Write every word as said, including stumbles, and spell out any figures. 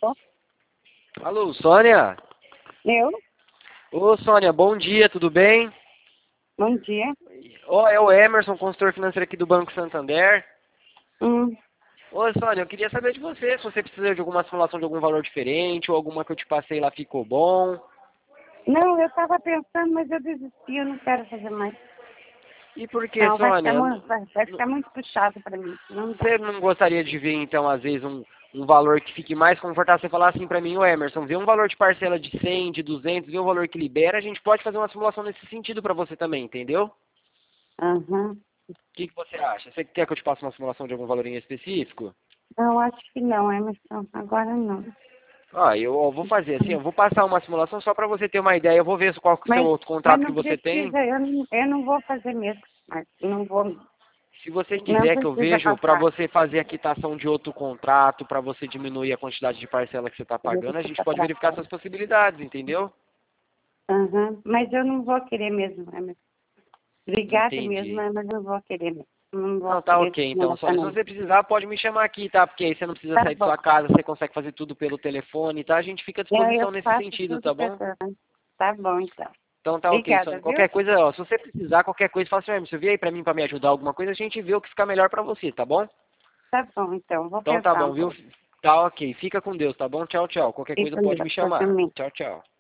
Alô, Sônia? Eu? Ô, Sônia, bom dia, tudo bem? Bom dia. Ô, é o Emerson, consultor financeiro aqui do Banco Santander. Hum. Ô, Sônia, eu queria saber de você, se você precisa de alguma simulação de algum valor diferente, ou alguma que eu te passei lá ficou bom. Não, eu estava pensando, mas eu desisti, eu não quero fazer mais. E por que, Não, vai ficar Sônia? muito, vai, vai ficar muito puxado para mim. Não dá. Você não gostaria de ver, então, às vezes, um, um valor que fique mais confortável? Você falar assim pra mim, ô Emerson, vê um valor de parcela de cem, de duzentos, vê um valor que libera, a gente pode fazer uma simulação nesse sentido pra você também, entendeu? Aham. O que, que você acha? Você quer que eu te passe uma simulação de algum valor em específico? Não, acho que não, Emerson. Agora não. Ah, eu ó, vou fazer assim, eu vou passar uma simulação só para você ter uma ideia. Eu vou ver qual que é o seu Mas, outro mas contrato que não você tem. precisa, eu não, eu não vou fazer mesmo. Mas não vou, Se você não quiser que eu precisa vejo para passar. você fazer a quitação de outro contrato, para você diminuir a quantidade de parcela que você está pagando, a gente Fica pode pra verificar fora. essas possibilidades, entendeu? Aham. Mas eu não vou querer mesmo, Emerson. Obrigada mesmo, Entendi. mas eu não vou querer mesmo. Não vou Não, tá querer ok. Então, simulação Sônia, se não. você precisar, pode me chamar aqui, tá? Porque aí você não precisa Tá sair de bom. sua casa, você consegue fazer tudo pelo telefone, tá? A gente fica à Eu, eu disposição nesse faço sentido, tudo tá bom? pessoal. Tá bom, então. Então tá ok, Obrigada, Sônia. viu? Qualquer coisa, ó, se você precisar, qualquer coisa, fala assim, Emerson, vê aí pra mim, pra me ajudar alguma coisa, a gente vê o que fica melhor pra você, tá bom? Tá bom, então. Vou Então tá pensar bom, um viu? pouco. Tá ok. Fica com Deus, tá bom? Tchau, tchau. Qualquer coisa Fica com pode me Deus. Eu chamar. também. Tchau, tchau.